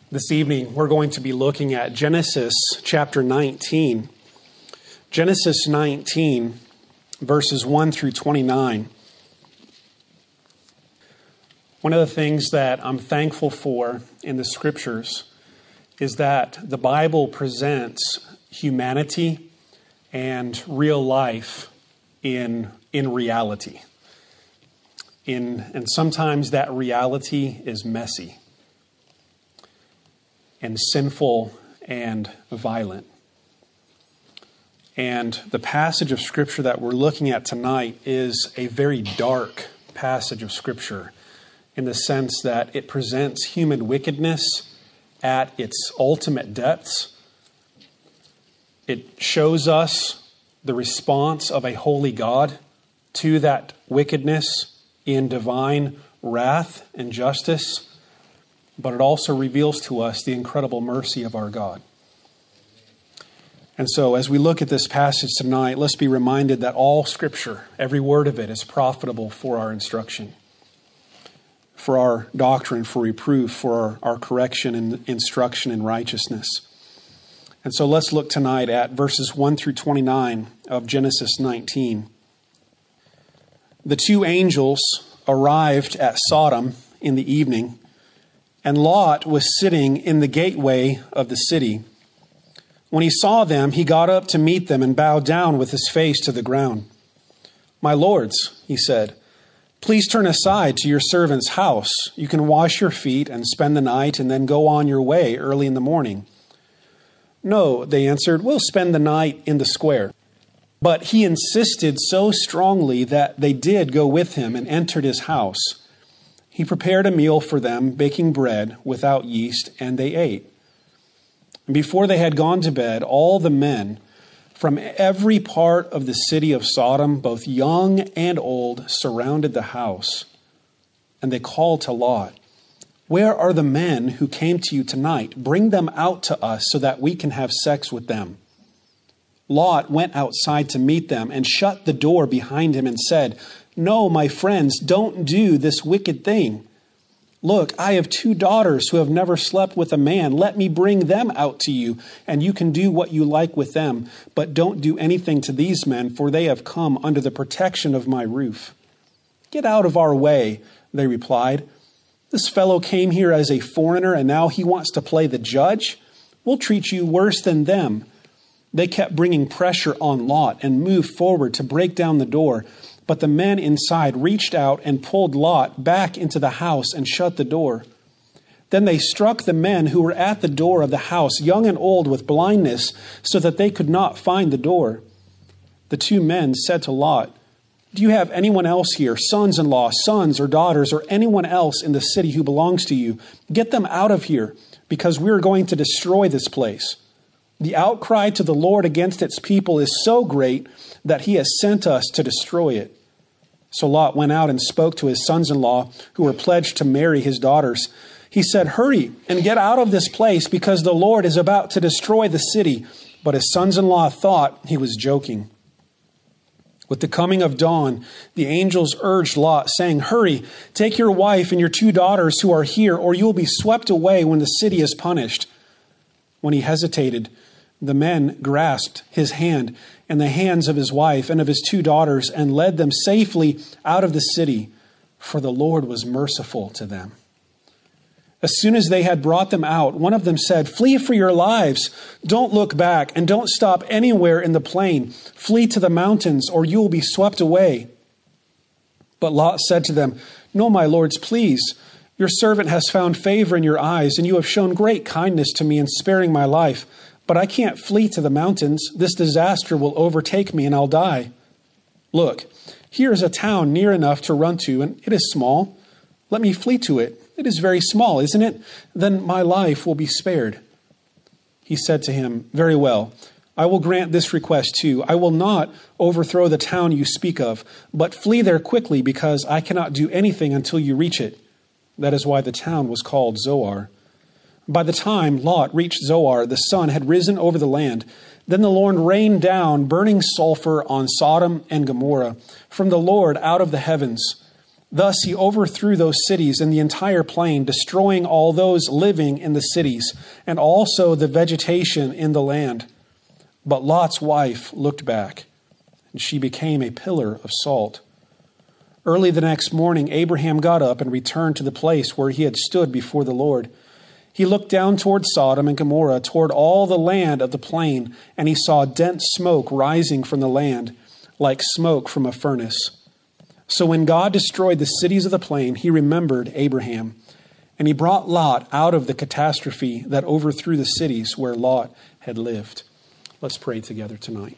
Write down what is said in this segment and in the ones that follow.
This evening, we're going to be looking at Genesis chapter 19. Genesis 19, verses 1 through 29. One of the things that I'm thankful for in the Scriptures is that the Bible presents humanity and real life in reality. And sometimes that reality is messy and sinful and violent. And the passage of Scripture that we're looking at tonight is a very dark passage of Scripture in the sense that it presents human wickedness at its ultimate depths. It shows us the response of a holy God to that wickedness in divine wrath and justice. But it also reveals to us the incredible mercy of our God. And so as we look at this passage tonight, let's be reminded that all Scripture, every word of it, is profitable for our instruction, for our doctrine, for reproof, for our correction and instruction in righteousness. And so let's look tonight at verses 1 through 29 of Genesis 19. The two angels arrived at Sodom in the evening, and Lot was sitting in the gateway of the city. When he saw them, he got up to meet them and bowed down with his face to the ground. "My lords," he said, "please turn aside to your servant's house. You can wash your feet and spend the night and then go on your way early in the morning." "No," they answered, "we'll spend the night in the square." But he insisted so strongly that they did go with him and entered his house. He prepared a meal for them, baking bread without yeast, and they ate. And before they had gone to bed, all the men from every part of the city of Sodom, both young and old, surrounded the house. And they called to Lot, "Where are the men who came to you tonight? Bring them out to us so that we can have sex with them." Lot went outside to meet them and shut the door behind him and said, "No, my friends, don't do this wicked thing. Look, I have 2 daughters who have never slept with a man. Let me bring them out to you, and you can do what you like with them. But don't do anything to these men, for they have come under the protection of my roof." "Get out of our way," they replied. "This fellow came here as a foreigner, and now he wants to play the judge? We'll treat you worse than them." They kept bringing pressure on Lot and moved forward to break down the door. But the men inside reached out and pulled Lot back into the house and shut the door. Then they struck the men who were at the door of the house, young and old, with blindness, so that they could not find the door. The 2 men said to Lot, "Do you have anyone else here, sons-in-law, sons or daughters, or anyone else in the city who belongs to you? Get them out of here, because we are going to destroy this place. The outcry to the Lord against its people is so great that he has sent us to destroy it." So Lot went out and spoke to his sons-in-law who were pledged to marry his daughters. He said, "Hurry and get out of this place because the Lord is about to destroy the city." But his sons-in-law thought he was joking. With the coming of dawn, the angels urged Lot, saying, "Hurry, take your wife and your 2 daughters who are here, or you will be swept away when the city is punished." When he hesitated, the men grasped his hand and the hands of his wife and of his 2 daughters and led them safely out of the city, for the Lord was merciful to them. As soon as they had brought them out, one of them said, "Flee for your lives. Don't look back and don't stop anywhere in the plain. Flee to the mountains or you will be swept away." But Lot said to them, "No, my lords, please. Your servant has found favor in your eyes, and you have shown great kindness to me in sparing my life. But I can't flee to the mountains. This disaster will overtake me and I'll die. Look, here is a town near enough to run to, and it is small. Let me flee to it. It is very small, isn't it? Then my life will be spared." He said to him, "Very well. I will grant this request too. I will not overthrow the town you speak of, but flee there quickly because I cannot do anything until you reach it." That is why the town was called Zoar. By the time Lot reached Zoar, the sun had risen over the land. Then the Lord rained down burning sulfur on Sodom and Gomorrah from the Lord out of the heavens. Thus he overthrew those cities and the entire plain, destroying all those living in the cities, and also the vegetation in the land. But Lot's wife looked back, and she became a pillar of salt. Early the next morning, Abraham got up and returned to the place where he had stood before the Lord. He looked down toward Sodom and Gomorrah, toward all the land of the plain, and he saw dense smoke rising from the land, like smoke from a furnace. So when God destroyed the cities of the plain, he remembered Abraham, and he brought Lot out of the catastrophe that overthrew the cities where Lot had lived. Let's pray together tonight.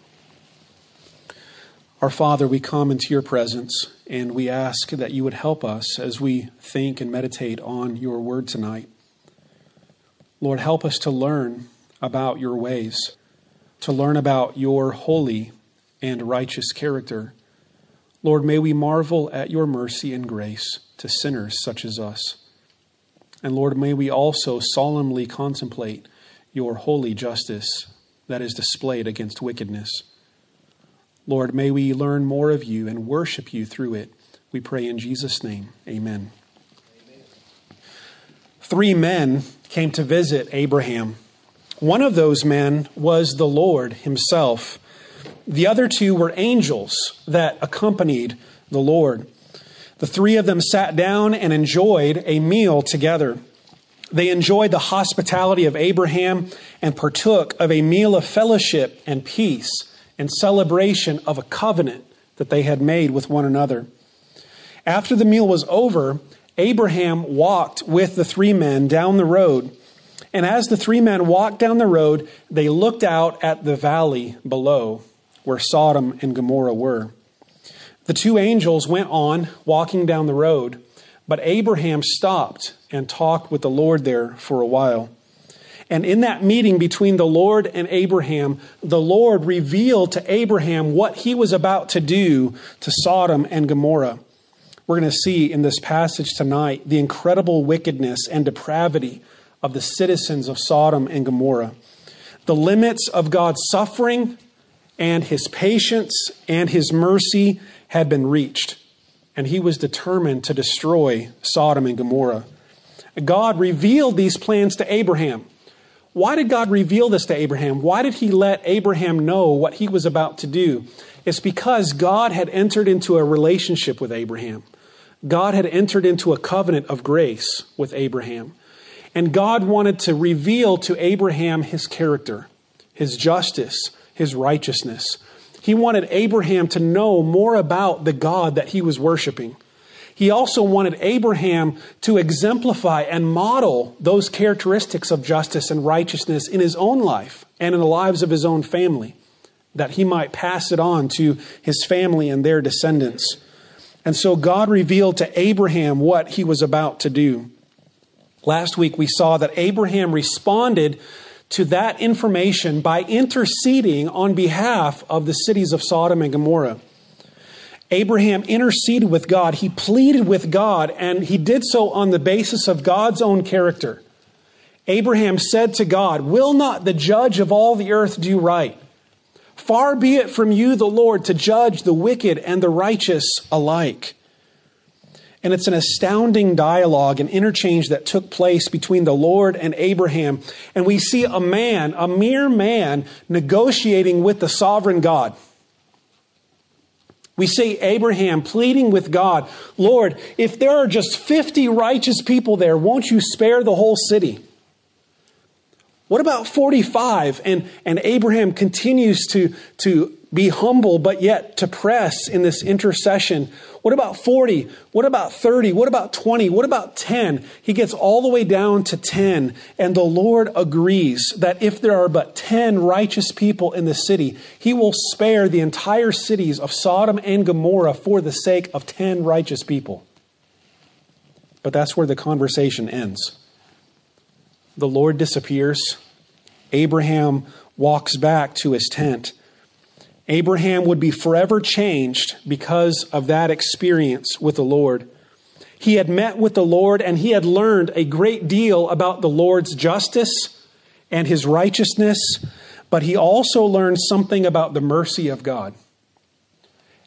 Our Father, we come into your presence, and we ask that you would help us as we think and meditate on your word tonight. Lord, help us to learn about your ways, to learn about your holy and righteous character. Lord, may we marvel at your mercy and grace to sinners such as us. And Lord, may we also solemnly contemplate your holy justice that is displayed against wickedness. Lord, may we learn more of you and worship you through it. We pray in Jesus' name. Amen. 3 men came to visit Abraham. One of those men was the Lord himself. The other 2 were angels that accompanied the Lord. The 3 of them sat down and enjoyed a meal together. They enjoyed the hospitality of Abraham and partook of a meal of fellowship and peace and celebration of a covenant that they had made with one another. After the meal was over, Abraham walked with the 3 men down the road. And as the 3 men walked down the road, they looked out at the valley below, where Sodom and Gomorrah were. The 2 angels went on walking down the road, but Abraham stopped and talked with the Lord there for a while. And in that meeting between the Lord and Abraham, the Lord revealed to Abraham what he was about to do to Sodom and Gomorrah. We're going to see in this passage tonight the incredible wickedness and depravity of the citizens of Sodom and Gomorrah, the limits of God's suffering and his patience and his mercy had been reached, and he was determined to destroy Sodom and Gomorrah. God revealed these plans to Abraham. Why did God reveal this to Abraham? Why did he let Abraham know what he was about to do? It's because God had entered into a relationship with Abraham. God had entered into a covenant of grace with Abraham. And God wanted to reveal to Abraham his character, his justice, his righteousness. He wanted Abraham to know more about the God that he was worshiping. He also wanted Abraham to exemplify and model those characteristics of justice and righteousness in his own life and in the lives of his own family, that he might pass it on to his family and their descendants. And so God revealed to Abraham what he was about to do. Last week we saw that Abraham responded to that information by interceding on behalf of the cities of Sodom and Gomorrah. Abraham interceded with God. He pleaded with God, and he did so on the basis of God's own character. Abraham said to God, "Will not the judge of all the earth do right? Far be it from you, the Lord, to judge the wicked and the righteous alike." And it's an astounding dialogue and interchange that took place between the Lord and Abraham. And we see a man, a mere man, negotiating with the sovereign God. We see Abraham pleading with God, "Lord, if there are just 50 righteous people there, won't you spare the whole city?" What about 45? And Abraham continues to be humble, but yet to press in this intercession. What about 40? What about 30? What about 20? What about 10? He gets all the way down to 10. And the Lord agrees that if there are but 10 righteous people in the city, he will spare the entire cities of Sodom and Gomorrah for the sake of 10 righteous people. But that's where the conversation ends. The Lord disappears. Abraham walks back to his tent. Abraham would be forever changed because of that experience with the Lord. He had met with the Lord and he had learned a great deal about the Lord's justice and his righteousness, but he also learned something about the mercy of God.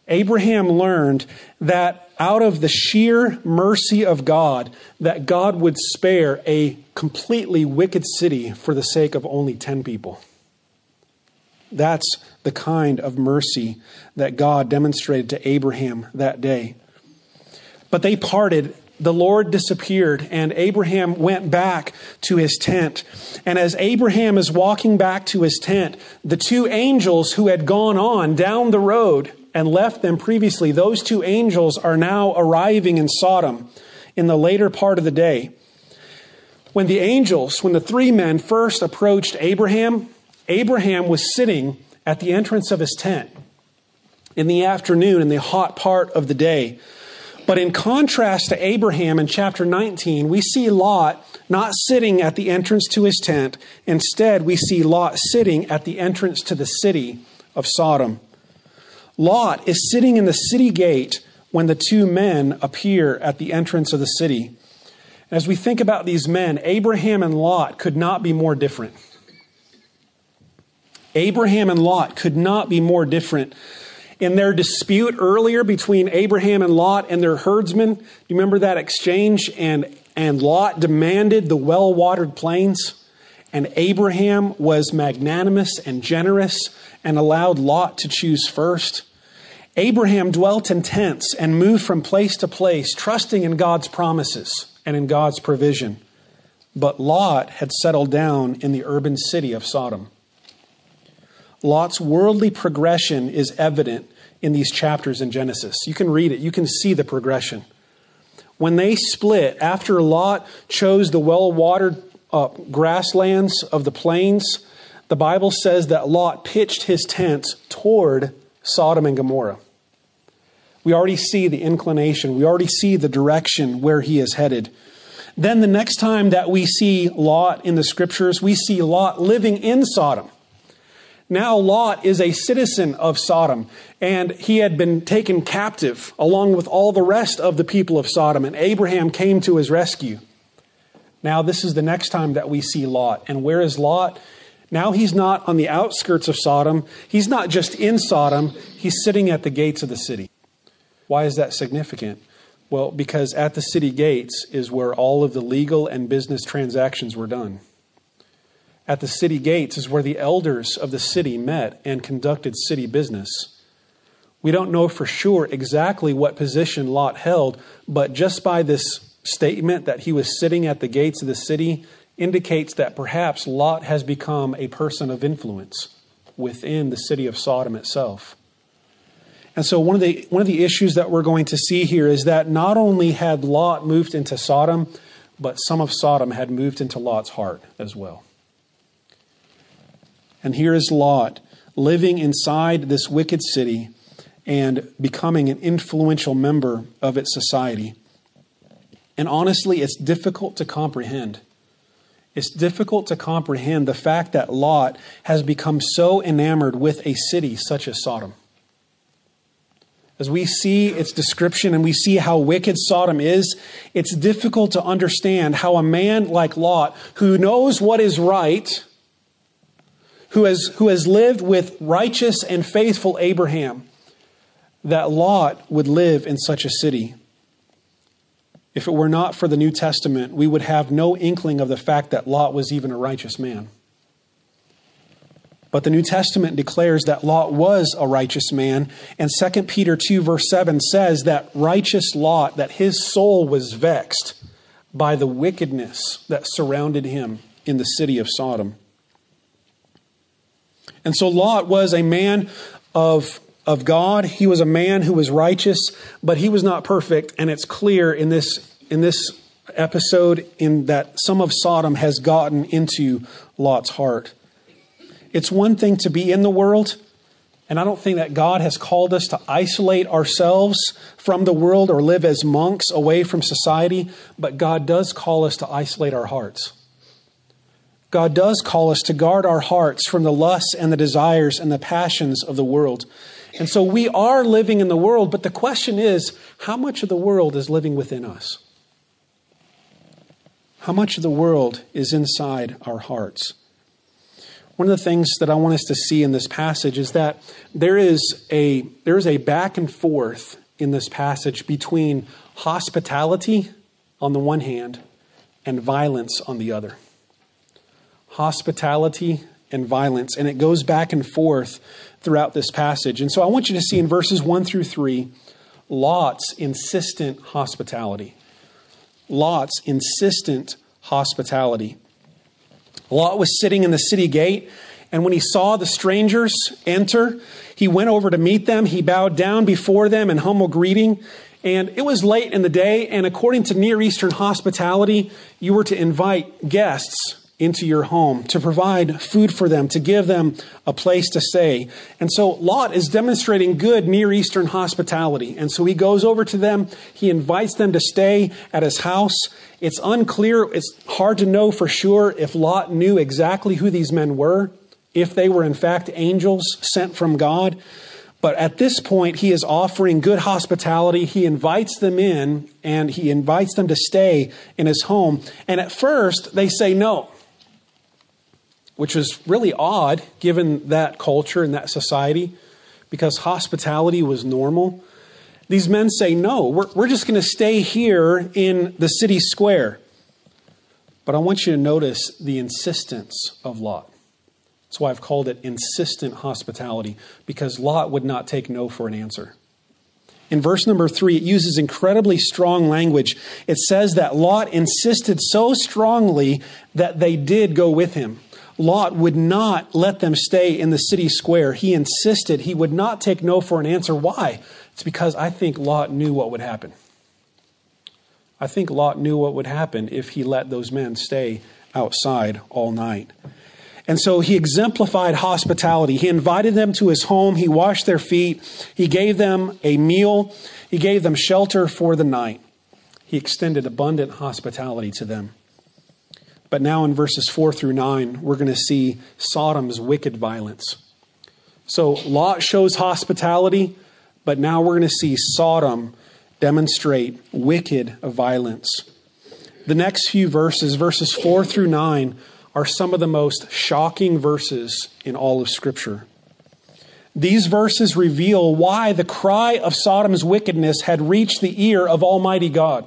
Abraham learned that out of the sheer mercy of God, that God would spare a completely wicked city for the sake of only 10 people. That's the kind of mercy that God demonstrated to Abraham that day. But they parted. The Lord disappeared, and Abraham went back to his tent. And as Abraham is walking back to his tent, the two angels who had gone on down the road and left them previously, those two angels are now arriving in Sodom in the later part of the day. When the three men first approached Abraham, Abraham was sitting at the entrance of his tent in the afternoon, in the hot part of the day. But in contrast to Abraham in chapter 19, we see Lot not sitting at the entrance to his tent. Instead, we see Lot sitting at the entrance to the city of Sodom. Lot is sitting in the city gate when the two men appear at the entrance of the city. As we think about these men, Abraham and Lot could not be more different. Abraham and Lot could not be more different. In their dispute earlier between Abraham and Lot and their herdsmen, you remember that exchange? And Lot demanded the well-watered plains. And Abraham was magnanimous and generous and allowed Lot to choose first. Abraham dwelt in tents and moved from place to place, trusting in God's promises and in God's provision. But Lot had settled down in the urban city of Sodom. Lot's worldly progression is evident in these chapters in Genesis. You can read it. You can see the progression. When they split, after Lot chose the well-watered grasslands of the plains, the Bible says that Lot pitched his tents toward Sodom and Gomorrah. We already see the inclination. We already see the direction where he is headed. Then the next time that we see Lot in the scriptures, we see Lot living in Sodom. Now Lot is a citizen of Sodom, and he had been taken captive along with all the rest of the people of Sodom, and Abraham came to his rescue. Now this is the next time that we see Lot. And where is Lot? Now he's not on the outskirts of Sodom. He's not just in Sodom. He's sitting at the gates of the city. Why is that significant? Well, because at the city gates is where all of the legal and business transactions were done. At the city gates is where the elders of the city met and conducted city business. We don't know for sure exactly what position Lot held, but just by this statement that he was sitting at the gates of the city indicates that perhaps Lot has become a person of influence within the city of Sodom itself. And so one of the issues that we're going to see here is that not only had Lot moved into Sodom, but some of Sodom had moved into Lot's heart as well. And here is Lot living inside this wicked city and becoming an influential member of its society. And honestly, it's difficult to comprehend. It's difficult to comprehend the fact that Lot has become so enamored with a city such as Sodom. As we see its description and we see how wicked Sodom is, it's difficult to understand how a man like Lot, who knows what is right, who has lived with righteous and faithful Abraham, that Lot would live in such a city. If it were not for the New Testament, we would have no inkling of the fact that Lot was even a righteous man. But the New Testament declares that Lot was a righteous man. And 2 Peter 2 verse 7 says that righteous Lot, that his soul was vexed by the wickedness that surrounded him in the city of Sodom. And so Lot was a man of God. He was a man who was righteous, but he was not perfect. And it's clear in this episode in that some of Sodom has gotten into Lot's heart. It's one thing to be in the world, and I don't think that God has called us to isolate ourselves from the world or live as monks away from society, but God does call us to isolate our hearts. God does call us to guard our hearts from the lusts and the desires and the passions of the world. And so we are living in the world, but the question is, how much of the world is living within us? How much of the world is inside our hearts? One of the things that I want us to see in this passage is that there is a back and forth in this passage between hospitality on the one hand and violence on the other. Hospitality and violence. And it goes back and forth throughout this passage. And so I want you to see in verses 1 through 3, Lot's insistent hospitality. Lot's insistent hospitality. Lot was sitting in the city gate, and when he saw the strangers enter, he went over to meet them. He bowed down before them in humble greeting. And it was late in the day, and according to Near Eastern hospitality, you were to invite guests into your home, to provide food for them, to give them a place to stay. And so Lot is demonstrating good Near Eastern hospitality. And so he goes over to them. He invites them to stay at his house. It's unclear. It's hard to know for sure if Lot knew exactly who these men were, if they were in fact angels sent from God. But at this point, he is offering good hospitality. He invites them in, and he invites them to stay in his home. And at first, they say no, which is really odd given that culture and that society, because hospitality was normal. These men say, no, we're just going to stay here in the city square. But I want you to notice the insistence of Lot. That's why I've called it insistent hospitality, because Lot would not take no for an answer. In verse number 3, it uses incredibly strong language. It says that Lot insisted so strongly that they did go with him. Lot would not let them stay in the city square. He insisted. He would not take no for an answer. Why? It's because I think Lot knew what would happen. I think Lot knew what would happen if he let those men stay outside all night. And so he exemplified hospitality. He invited them to his home. He washed their feet. He gave them a meal. He gave them shelter for the night. He extended abundant hospitality to them. But now in verses 4 through 9, we're going to see Sodom's wicked violence. So Lot shows hospitality, but now we're going to see Sodom demonstrate wicked violence. The next few verses, verses 4 through 9, are some of the most shocking verses in all of Scripture. These verses reveal why the cry of Sodom's wickedness had reached the ear of Almighty God.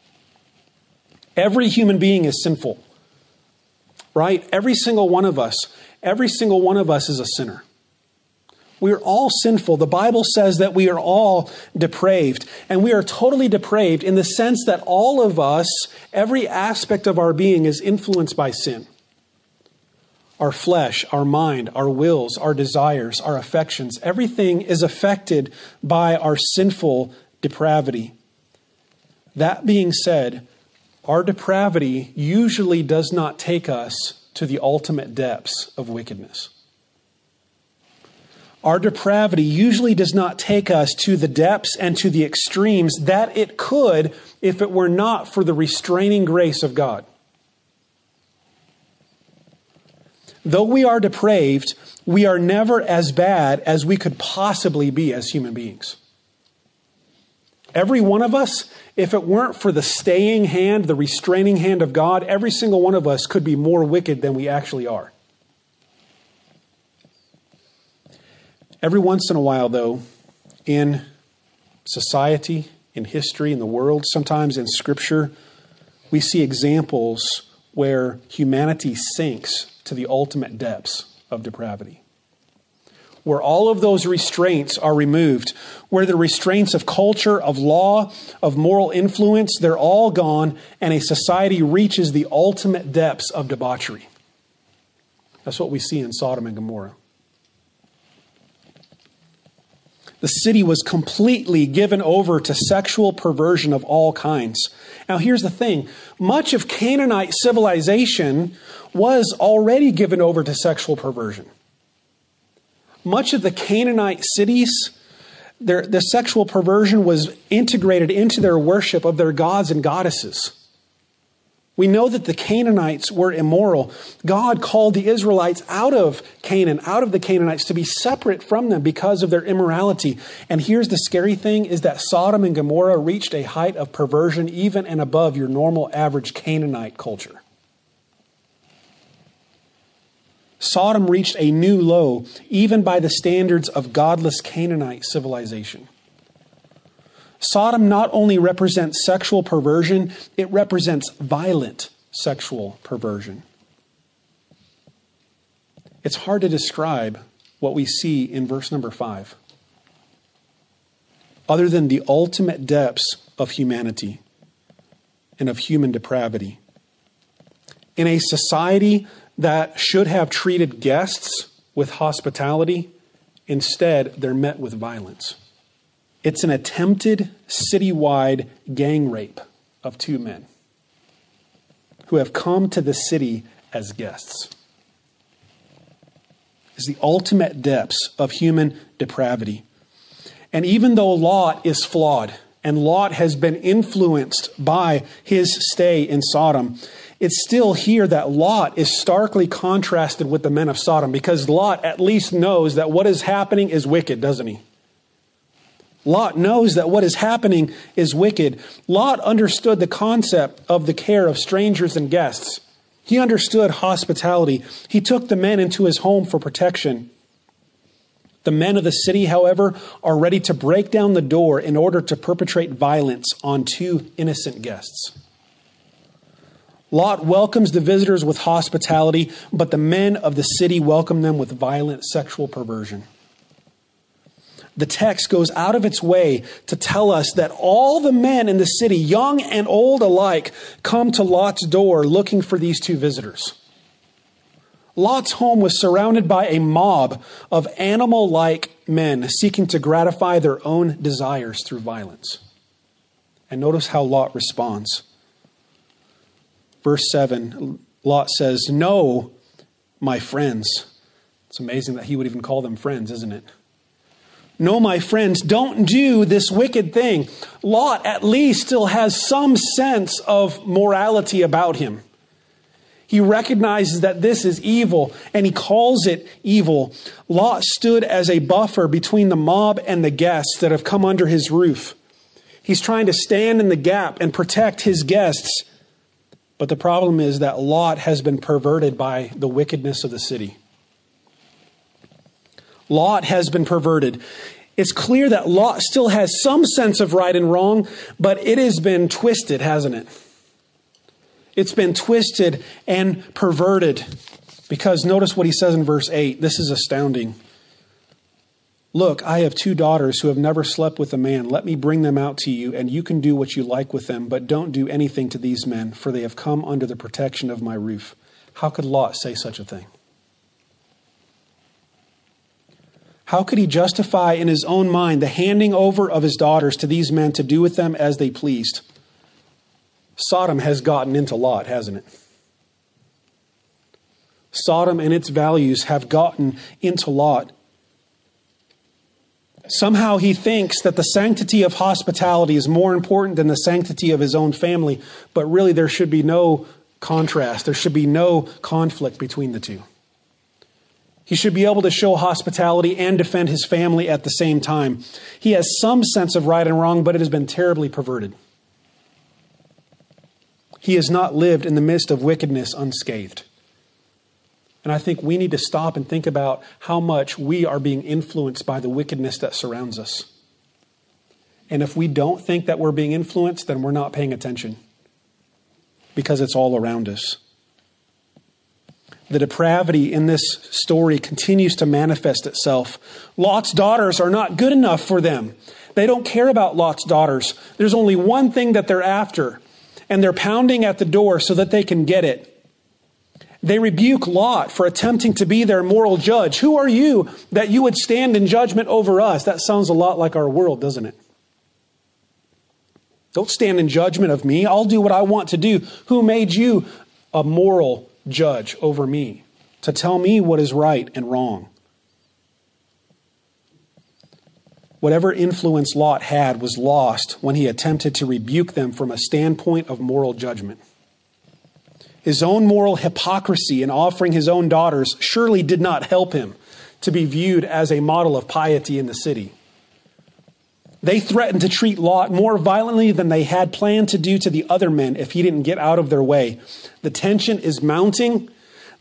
Every human being is sinful. Right? Every single one of us is a sinner. We are all sinful. The Bible says that we are all depraved. And we are totally depraved in the sense that all of us, every aspect of our being is influenced by sin. Our flesh, our mind, our wills, our desires, our affections, everything is affected by our sinful depravity. That being said, our depravity usually does not take us to the ultimate depths of wickedness. Our depravity usually does not take us to the depths and to the extremes that it could if it were not for the restraining grace of God. Though we are depraved, we are never as bad as we could possibly be as human beings. Every one of us, if it weren't for the staying hand, the restraining hand of God, every single one of us could be more wicked than we actually are. Every once in a while, though, in society, in history, in the world, sometimes in Scripture, we see examples where humanity sinks to the ultimate depths of depravity. Where all of those restraints are removed, where the restraints of culture, of law, of moral influence, they're all gone, and a society reaches the ultimate depths of debauchery. That's what we see in Sodom and Gomorrah. The city was completely given over to sexual perversion of all kinds. Now here's the thing. Much of Canaanite civilization was already given over to sexual perversion. Much of the Canaanite cities, the sexual perversion was integrated into their worship of their gods and goddesses. We know that the Canaanites were immoral. God called the Israelites out of Canaan, out of the Canaanites, to be separate from them because of their immorality. And here's the scary thing, is that Sodom and Gomorrah reached a height of perversion even and above your normal average Canaanite culture. Sodom reached a new low, even by the standards of godless Canaanite civilization. Sodom not only represents sexual perversion, it represents violent sexual perversion. It's hard to describe what we see in verse number 5, other than the ultimate depths of humanity and of human depravity. In a society that should have treated guests with hospitality, instead they're met with violence. It's an attempted citywide gang rape of two men who have come to the city as guests. It's the ultimate depths of human depravity. And even though Lot is flawed, and Lot has been influenced by his stay in Sodom, it's still here that Lot is starkly contrasted with the men of Sodom, because Lot at least knows that what is happening is wicked, doesn't he? Lot knows that what is happening is wicked. Lot understood the concept of the care of strangers and guests. He understood hospitality. He took the men into his home for protection. The men of the city, however, are ready to break down the door in order to perpetrate violence on two innocent guests. Lot welcomes the visitors with hospitality, but the men of the city welcome them with violent sexual perversion. The text goes out of its way to tell us that all the men in the city, young and old alike, come to Lot's door looking for these two visitors. Lot's home was surrounded by a mob of animal-like men seeking to gratify their own desires through violence. And notice how Lot responds. Verse 7, Lot says, "No, my friends." It's amazing that he would even call them friends, isn't it? "No, my friends, don't do this wicked thing." Lot at least still has some sense of morality about him. He recognizes that this is evil, and he calls it evil. Lot stood as a buffer between the mob and the guests that have come under his roof. He's trying to stand in the gap and protect his guests. But the problem is that Lot has been perverted by the wickedness of the city. Lot has been perverted. It's clear that Lot still has some sense of right and wrong, but it has been twisted, hasn't it? It's been twisted and perverted. Because notice what he says in verse 8. This is astounding. "Look, I have 2 daughters who have never slept with a man. Let me bring them out to you, and you can do what you like with them, but don't do anything to these men, for they have come under the protection of my roof." How could Lot say such a thing? How could he justify in his own mind the handing over of his daughters to these men to do with them as they pleased? Sodom has gotten into Lot, hasn't it? Sodom and its values have gotten into Lot. Somehow he thinks that the sanctity of hospitality is more important than the sanctity of his own family, but really there should be no contrast. There should be no conflict between the two. He should be able to show hospitality and defend his family at the same time. He has some sense of right and wrong, but it has been terribly perverted. He has not lived in the midst of wickedness unscathed. And I think we need to stop and think about how much we are being influenced by the wickedness that surrounds us. And if we don't think that we're being influenced, then we're not paying attention, because it's all around us. The depravity in this story continues to manifest itself. Lot's daughters are not good enough for them. They don't care about Lot's daughters. There's only one thing that they're after, and they're pounding at the door so that they can get it. They rebuke Lot for attempting to be their moral judge. "Who are you that you would stand in judgment over us?" That sounds a lot like our world, doesn't it? "Don't stand in judgment of me. I'll do what I want to do. Who made you a moral judge over me to tell me what is right and wrong?" Whatever influence Lot had was lost when he attempted to rebuke them from a standpoint of moral judgment. His own moral hypocrisy in offering his own daughters surely did not help him to be viewed as a model of piety in the city. They threatened to treat Lot more violently than they had planned to do to the other men if he didn't get out of their way. The tension is mounting.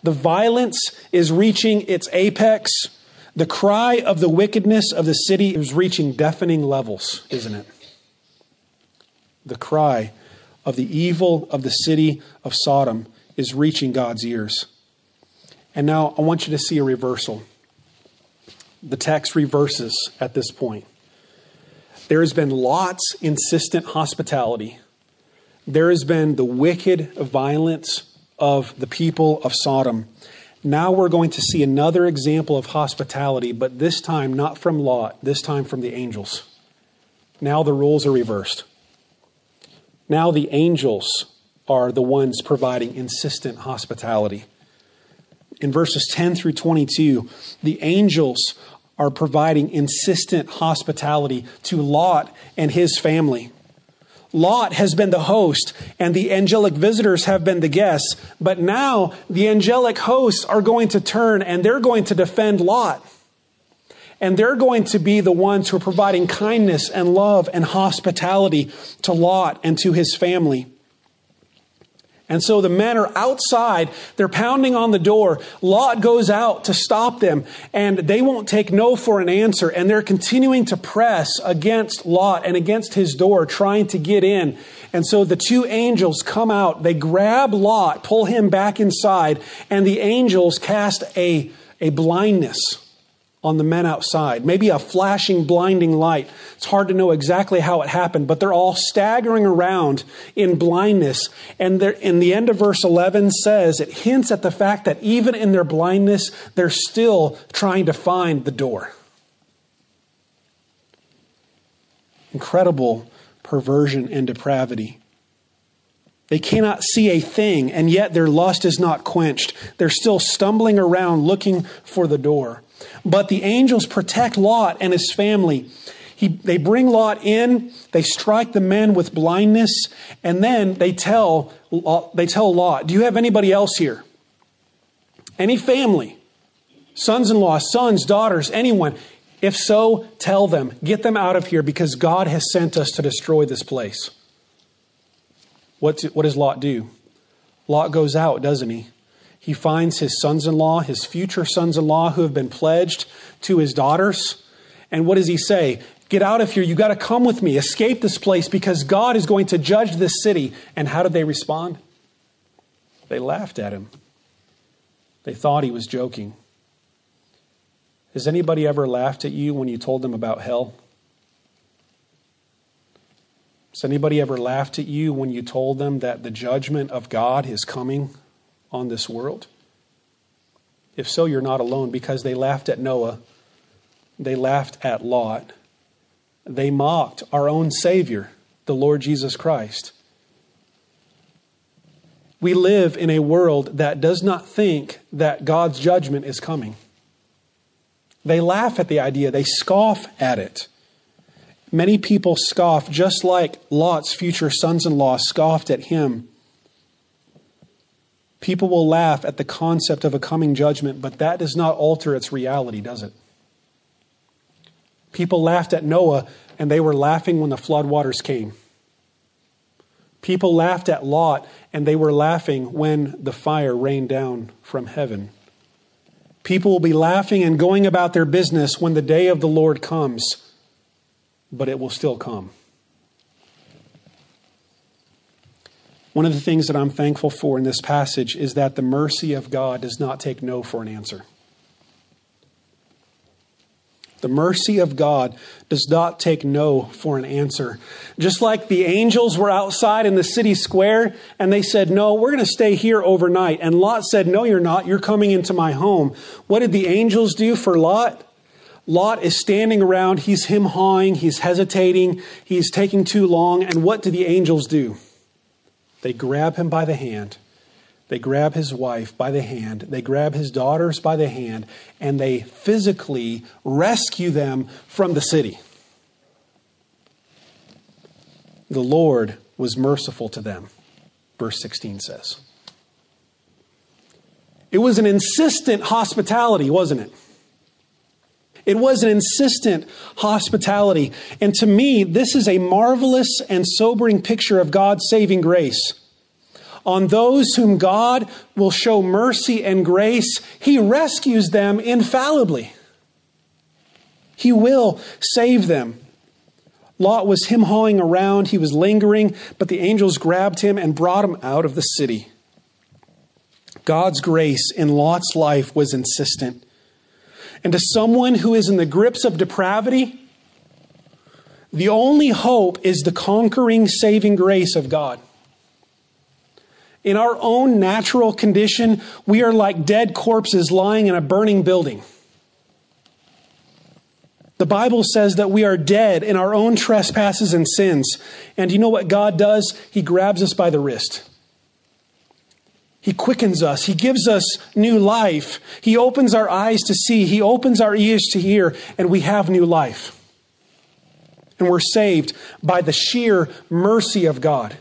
The violence is reaching its apex. The cry of the wickedness of the city is reaching deafening levels, isn't it? The cry of the evil of the city of Sodom is reaching God's ears. And now I want you to see a reversal. The text reverses at this point. There has been Lot's insistent hospitality. There has been the wicked violence of the people of Sodom. Now we're going to see another example of hospitality, but this time not from Lot, this time from the angels. Now the roles are reversed. Now the angels are the ones providing insistent hospitality. In verses 10 through 22, the angels are providing insistent hospitality to Lot and his family. Lot has been the host and the angelic visitors have been the guests. But now the angelic hosts are going to turn and they're going to defend Lot. And they're going to be the ones who are providing kindness and love and hospitality to Lot and to his family. And so the men are outside. They're pounding on the door. Lot goes out to stop them, and they won't take no for an answer. And they're continuing to press against Lot and against his door, trying to get in. And so the two angels come out. They grab Lot, pull him back inside, and the angels cast a blindness on the men outside. Maybe a flashing, blinding light. It's hard to know exactly how it happened, but they're all staggering around in blindness. And in the end of verse 11 says, it hints at the fact that even in their blindness, they're still trying to find the door. Incredible perversion and depravity. They cannot see a thing, and yet their lust is not quenched. They're still stumbling around looking for the door. But the angels protect Lot and his family. They bring Lot in, they strike the men with blindness, and then they tell Lot, do you have anybody else here? Any family? Sons-in-law, sons, daughters, anyone? If so, tell them. Get them out of here because God has sent us to destroy this place. What does Lot do? Lot goes out, doesn't he? He finds his sons-in-law, his future sons-in-law who have been pledged to his daughters. And what does he say? Get out of here. You got to come with me. Escape this place because God is going to judge this city. And how did they respond? They laughed at him. They thought he was joking. Has anybody ever laughed at you when you told them about hell? Has anybody ever laughed at you when you told them that the judgment of God is coming on this world? If so, you're not alone, because they laughed at Noah. They laughed at Lot. They mocked our own Savior, the Lord Jesus Christ. We live in a world that does not think that God's judgment is coming. They laugh at the idea. They scoff at it. Many people scoff, just like Lot's future sons-in-law scoffed at him. People will laugh at the concept of a coming judgment, but that does not alter its reality, does it? People laughed at Noah, and they were laughing when the floodwaters came. People laughed at Lot, and they were laughing when the fire rained down from heaven. People will be laughing and going about their business when the day of the Lord comes, but it will still come. One of the things that I'm thankful for in this passage is that the mercy of God does not take no for an answer. The mercy of God does not take no for an answer. Just like the angels were outside in the city square and they said, no, we're going to stay here overnight. And Lot said, no, you're not. You're coming into my home. What did the angels do for Lot? Lot is standing around. He's hem-hawing. He's hesitating. He's taking too long. And what do the angels do? They grab him by the hand. They grab his wife by the hand. They grab his daughters by the hand. And they physically rescue them from the city. The Lord was merciful to them, verse 16 says. It was an insistent hospitality, wasn't it? It was an insistent hospitality. And to me, this is a marvelous and sobering picture of God's saving grace. on those whom God will show mercy and grace, he rescues them infallibly. He will save them. Lot was him-hawing around. He was lingering, but the angels grabbed him and brought him out of the city. God's grace in Lot's life was insistent. And to someone who is in the grips of depravity, the only hope is the conquering, saving grace of God. In our own natural condition, we are like dead corpses lying in a burning building. The Bible says that we are dead in our own trespasses and sins. And you know what God does? He grabs us by the wrist. He quickens us. He gives us new life. He opens our eyes to see. He opens our ears to hear, and we have new life. And we're saved by the sheer mercy of God.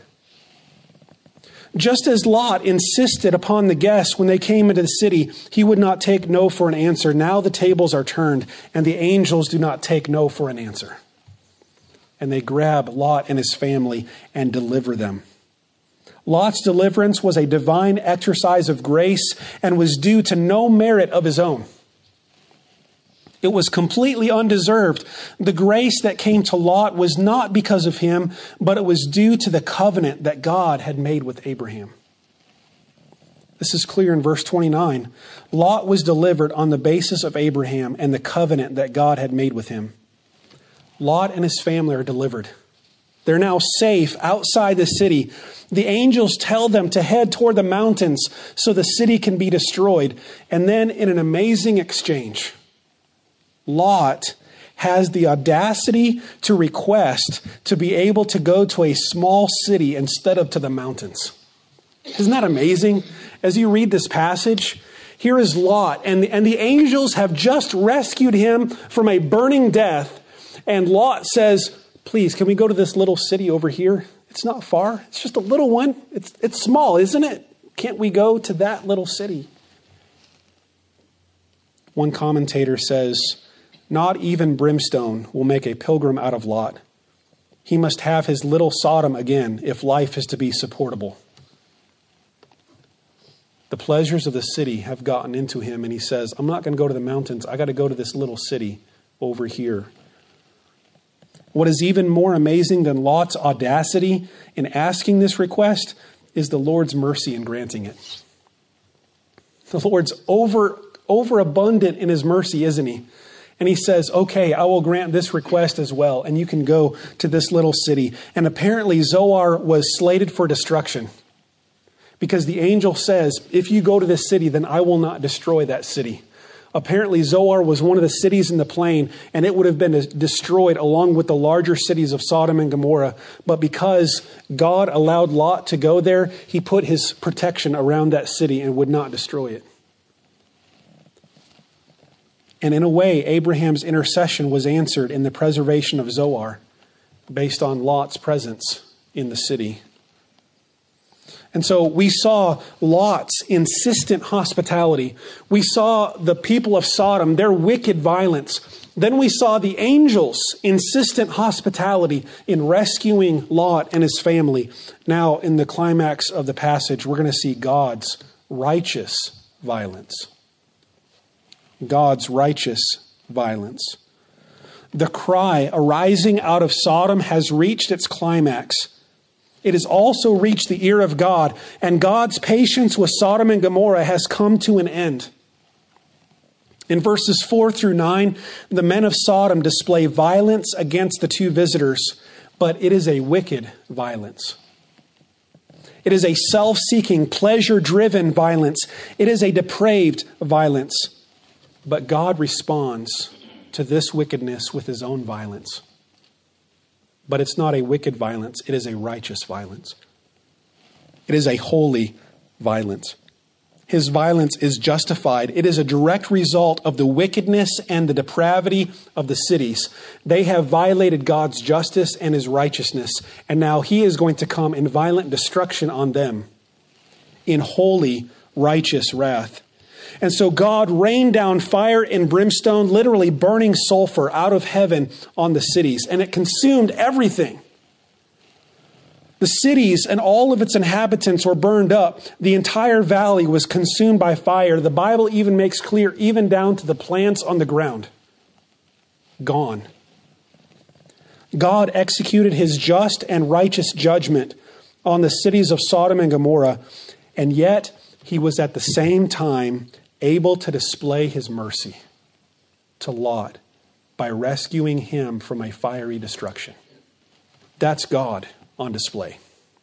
Just as Lot insisted upon the guests when they came into the city, he would not take no for an answer. Now the tables are turned, and the angels do not take no for an answer. And they grab Lot and his family and deliver them. Lot's deliverance was a divine exercise of grace and was due to no merit of his own. It was completely undeserved. The grace that came to Lot was not because of him, but it was due to the covenant that God had made with Abraham. This is clear in verse 29. Lot was delivered on the basis of Abraham and the covenant that God had made with him. Lot and his family are delivered. They're now safe outside the city. The angels tell them to head toward the mountains so the city can be destroyed. And then in an amazing exchange, Lot has the audacity to request to be able to go to a small city instead of to the mountains. Isn't that amazing? As you read this passage, here is Lot, and the angels have just rescued him from a burning death. And Lot says, please, can we go to this little city over here? It's not far. It's just a little one. It's small, isn't it? Can't we go to that little city? One commentator says, not even brimstone will make a pilgrim out of Lot. He must have his little Sodom again if life is to be supportable. The pleasures of the city have gotten into him, and he says, I'm not going to go to the mountains. I got to go to this little city over here. What is even more amazing than Lot's audacity in asking this request is the Lord's mercy in granting it. The Lord's overabundant in his mercy, isn't he? And he says, okay, I will grant this request as well, and you can go to this little city. And apparently Zoar was slated for destruction because the angel says, if you go to this city, then I will not destroy that city. Apparently Zoar was one of the cities in the plain, and it would have been destroyed along with the larger cities of Sodom and Gomorrah. But because God allowed Lot to go there, he put his protection around that city and would not destroy it. And in a way, Abraham's intercession was answered in the preservation of Zoar based on Lot's presence in the city. And so we saw Lot's insistent hospitality. We saw the people of Sodom, their wicked violence. Then we saw the angels' insistent hospitality in rescuing Lot and his family. Now, in the climax of the passage, we're going to see God's righteous violence. God's righteous violence. The cry arising out of Sodom has reached its climax. It has also reached the ear of God, and God's patience with Sodom and Gomorrah has come to an end. In verses 4 through 9, the men of Sodom display violence against the two visitors, but it is a wicked violence. It is a self-seeking, pleasure-driven violence. It is a depraved violence. But God responds to this wickedness with his own violence. But it's not a wicked violence. It is a righteous violence. It is a holy violence. His violence is justified. It is a direct result of the wickedness and the depravity of the cities. They have violated God's justice and his righteousness. And now he is going to come in violent destruction on them in holy, righteous wrath. And so God rained down fire and brimstone, literally burning sulfur out of heaven on the cities. And it consumed everything. The cities and all of its inhabitants were burned up. The entire valley was consumed by fire. The Bible even makes clear, even down to the plants on the ground. Gone. God executed his just and righteous judgment on the cities of Sodom and Gomorrah, and yet he was at the same time able to display his mercy to Lot by rescuing him from a fiery destruction. That's God on display.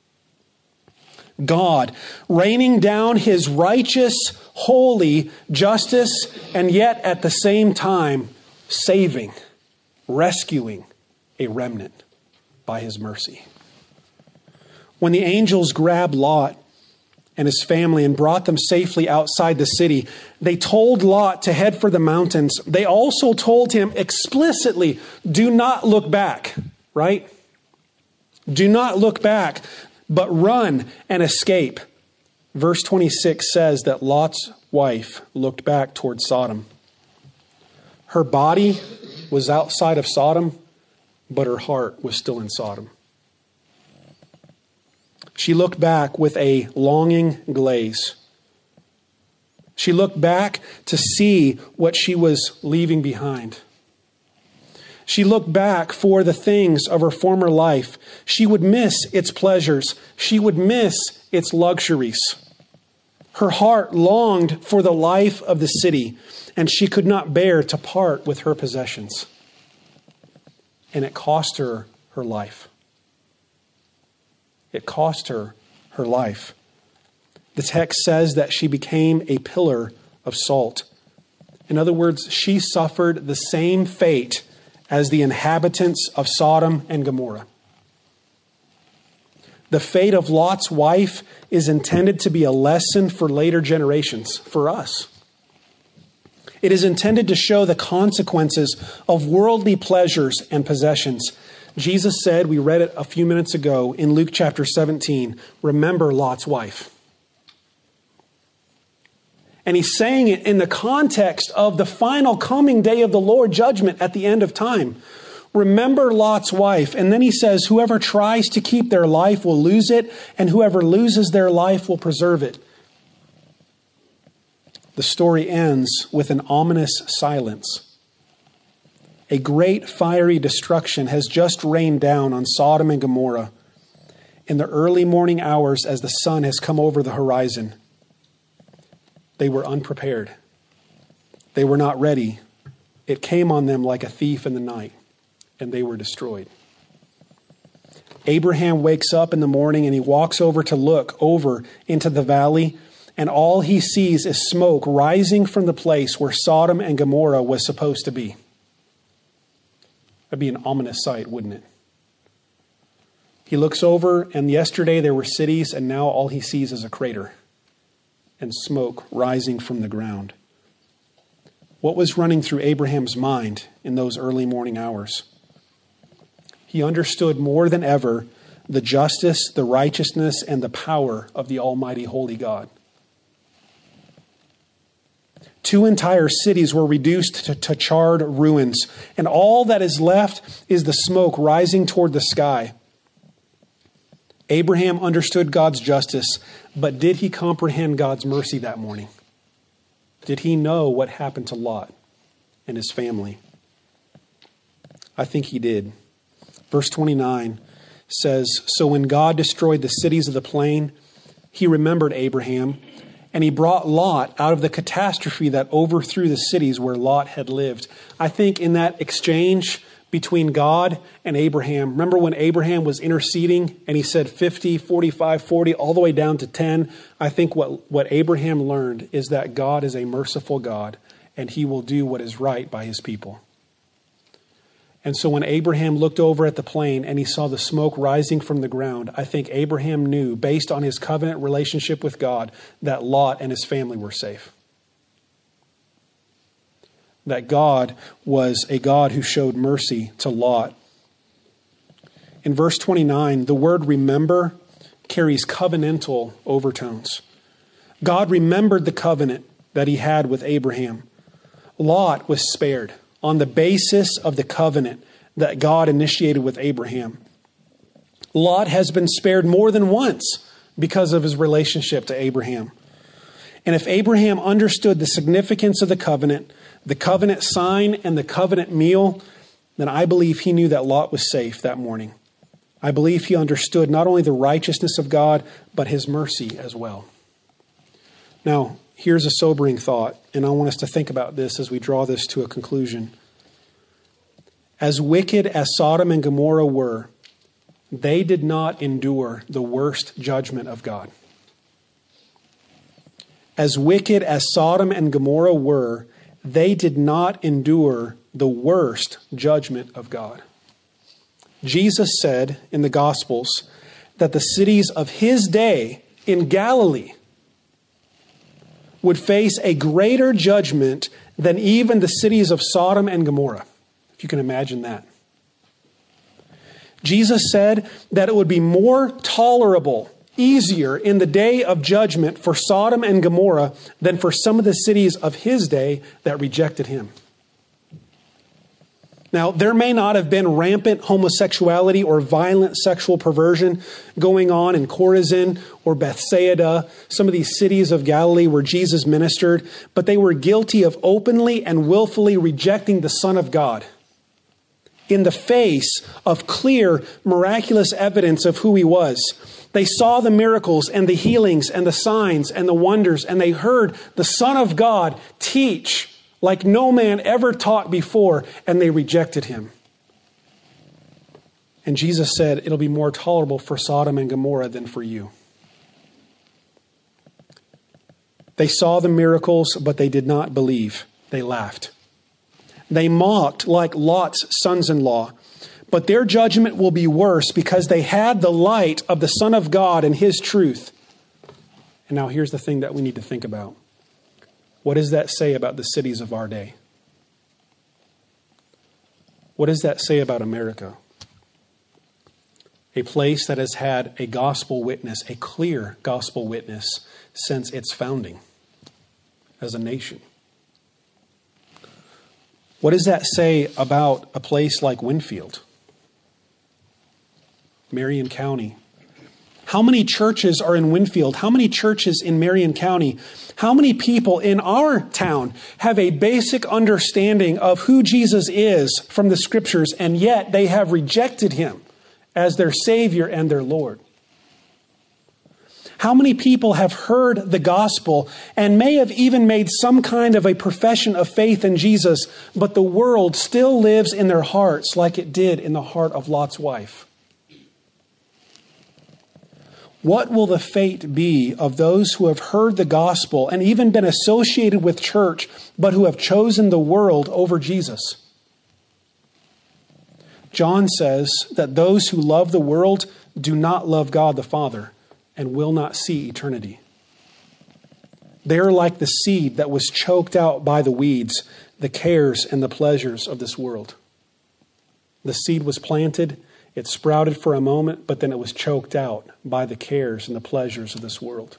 God raining down his righteous, holy justice, and yet at the same time saving, rescuing a remnant by his mercy. When the angels grabbed Lot and his family and brought them safely outside the city, they told Lot to head for the mountains. They also told him explicitly, do not look back, right? Do not look back, but run and escape. Verse 26 says that Lot's wife looked back toward Sodom. Her body was outside of Sodom, but her heart was still in Sodom. She looked back with a longing glaze. She looked back to see what she was leaving behind. She looked back for the things of her former life. She would miss its pleasures. She would miss its luxuries. Her heart longed for the life of the city, and she could not bear to part with her possessions. And it cost her her life. It cost her her life. The text says that she became a pillar of salt. In other words, she suffered the same fate as the inhabitants of Sodom and Gomorrah. The fate of Lot's wife is intended to be a lesson for later generations, for us. It is intended to show the consequences of worldly pleasures and possessions. Jesus said, we read it a few minutes ago in Luke chapter 17, remember Lot's wife. And he's saying it in the context of the final coming day of the Lord, judgment at the end of time. Remember Lot's wife. And then he says, whoever tries to keep their life will lose it, and whoever loses their life will preserve it. The story ends with an ominous silence. A great fiery destruction has just rained down on Sodom and Gomorrah in the early morning hours as the sun has come over the horizon. They were unprepared. They were not ready. It came on them like a thief in the night, and they were destroyed. Abraham wakes up in the morning and he walks over to look over into the valley, and all he sees is smoke rising from the place where Sodom and Gomorrah was supposed to be. That'd be an ominous sight, wouldn't it? He looks over, and yesterday there were cities, and now all he sees is a crater and smoke rising from the ground. What was running through Abraham's mind in those early morning hours? He understood more than ever the justice, the righteousness, and the power of the Almighty Holy God. 2 entire cities were reduced to charred ruins, and all that is left is the smoke rising toward the sky. Abraham understood God's justice, but did he comprehend God's mercy that morning? Did he know what happened to Lot and his family? I think he did. Verse 29 says, so when God destroyed the cities of the plain, he remembered Abraham, and he brought Lot out of the catastrophe that overthrew the cities where Lot had lived. I think in that exchange between God and Abraham, remember when Abraham was interceding and he said 50, 45, 40, all the way down to 10? I think what Abraham learned is that God is a merciful God and he will do what is right by his people. And so when Abraham looked over at the plain and he saw the smoke rising from the ground, I think Abraham knew, based on his covenant relationship with God, that Lot and his family were safe. That God was a God who showed mercy to Lot. In verse 29, the word remember carries covenantal overtones. God remembered the covenant that he had with Abraham. Lot was spared on the basis of the covenant that God initiated with Abraham. Lot has been spared more than once because of his relationship to Abraham. And if Abraham understood the significance of the covenant sign and the covenant meal, then I believe he knew that Lot was safe that morning. I believe he understood not only the righteousness of God, but his mercy as well. Now, here's a sobering thought, and I want us to think about this as we draw this to a conclusion. As wicked as Sodom and Gomorrah were, they did not endure the worst judgment of God. As wicked as Sodom and Gomorrah were, they did not endure the worst judgment of God. Jesus said in the Gospels that the cities of his day in Galilee would face a greater judgment than even the cities of Sodom and Gomorrah, if you can imagine that. Jesus said that it would be more tolerable, easier in the day of judgment for Sodom and Gomorrah than for some of the cities of his day that rejected him. Now, there may not have been rampant homosexuality or violent sexual perversion going on in Chorazin or Bethsaida, some of these cities of Galilee where Jesus ministered, but they were guilty of openly and willfully rejecting the Son of God in the face of clear, miraculous evidence of who he was. They saw the miracles and the healings and the signs and the wonders, and they heard the Son of God teach like no man ever taught before, and they rejected him. And Jesus said, it'll be more tolerable for Sodom and Gomorrah than for you. They saw the miracles, but they did not believe. They laughed. They mocked like Lot's sons-in-law, but their judgment will be worse because they had the light of the Son of God and his truth. And now here's the thing that we need to think about. What does that say about the cities of our day? What does that say about America? A place that has had a gospel witness, a clear gospel witness, since its founding as a nation. What does that say about a place like Winfield, Marion County? How many churches are in Winfield? How many churches in Marion County? How many people in our town have a basic understanding of who Jesus is from the scriptures, and yet they have rejected him as their Savior and their Lord? How many people have heard the gospel and may have even made some kind of a profession of faith in Jesus, but the world still lives in their hearts like it did in the heart of Lot's wife? What will the fate be of those who have heard the gospel and even been associated with church, but who have chosen the world over Jesus? John says that those who love the world do not love God the Father and will not see eternity. They're like the seed that was choked out by the weeds, the cares and the pleasures of this world. The seed was planted, it sprouted for a moment, but then it was choked out by the cares and the pleasures of this world.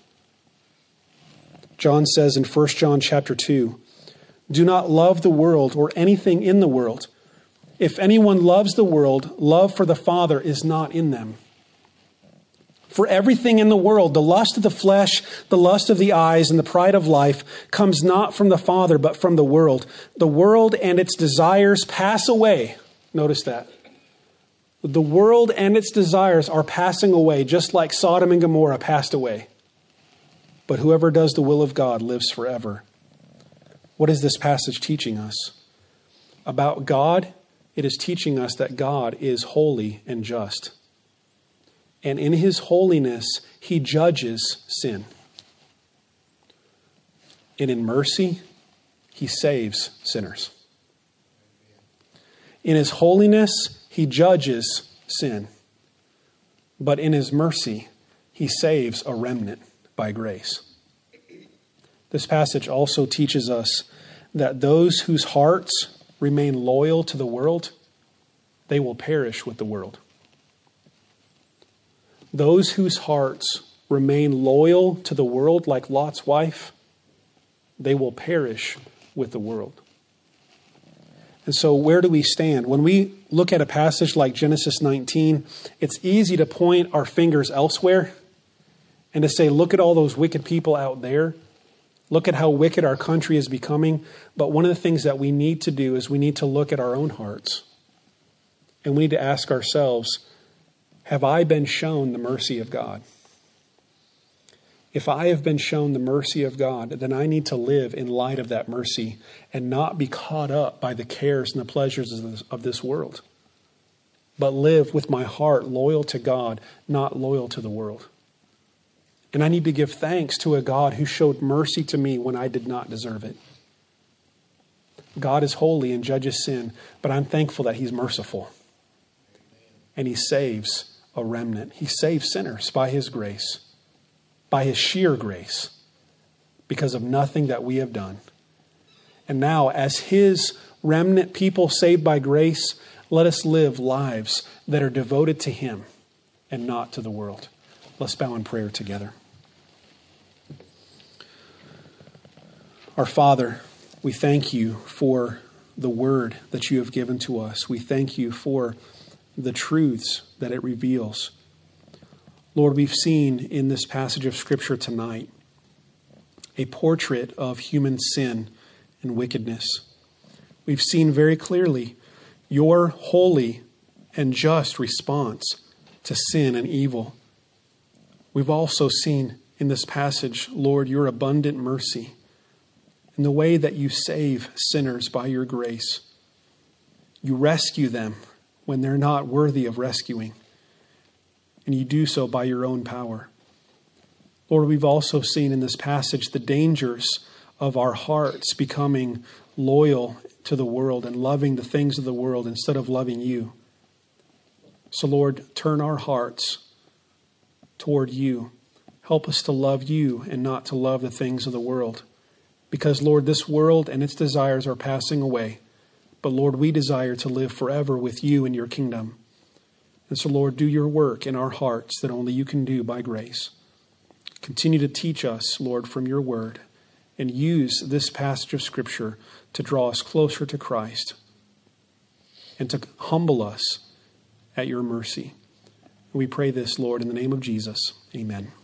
John says in 1 John chapter 2, do not love the world or anything in the world. If anyone loves the world, love for the Father is not in them. For everything in the world, the lust of the flesh, the lust of the eyes, and the pride of life comes not from the Father, but from the world. The world and its desires pass away. Notice that. The world and its desires are passing away, just like Sodom and Gomorrah passed away. But whoever does the will of God lives forever. What is this passage teaching us? About God, it is teaching us that God is holy and just. And in his holiness, he judges sin. And in mercy, he saves sinners. In his holiness, he judges sin. But in his mercy, he saves a remnant by grace. This passage also teaches us that those whose hearts remain loyal to the world, they will perish with the world. Those whose hearts remain loyal to the world, like Lot's wife, they will perish with the world. And so where do we stand? When we look at a passage like Genesis 19, it's easy to point our fingers elsewhere and to say, look at all those wicked people out there. Look at how wicked our country is becoming. But one of the things that we need to do is we need to look at our own hearts. And we need to ask ourselves, have I been shown the mercy of God? If I have been shown the mercy of God, then I need to live in light of that mercy and not be caught up by the cares and the pleasures of this world, but live with my heart loyal to God, not loyal to the world. And I need to give thanks to a God who showed mercy to me when I did not deserve it. God is holy and judges sin, but I'm thankful that He's merciful. And He saves a remnant. He saves sinners by His grace, by His sheer grace, because of nothing that we have done. And now, as His remnant people saved by grace, let us live lives that are devoted to Him and not to the world. Let's bow in prayer together. Our Father, we thank You for the word that You have given to us. We thank You for the truths that it reveals. Lord, we've seen in this passage of Scripture tonight a portrait of human sin and wickedness. We've seen very clearly Your holy and just response to sin and evil. We've also seen in this passage, Lord, Your abundant mercy and the way that You save sinners by Your grace. You rescue them when they're not worthy of rescuing. And You do so by Your own power. Lord, we've also seen in this passage the dangers of our hearts becoming loyal to the world and loving the things of the world instead of loving You. So Lord, turn our hearts toward You. Help us to love You and not to love the things of the world. Because Lord, this world and its desires are passing away. But Lord, we desire to live forever with You in Your kingdom. And so Lord, do Your work in our hearts that only You can do by grace. Continue to teach us, Lord, from Your word, and use this passage of Scripture to draw us closer to Christ and to humble us at Your mercy. We pray this, Lord, in the name of Jesus. Amen.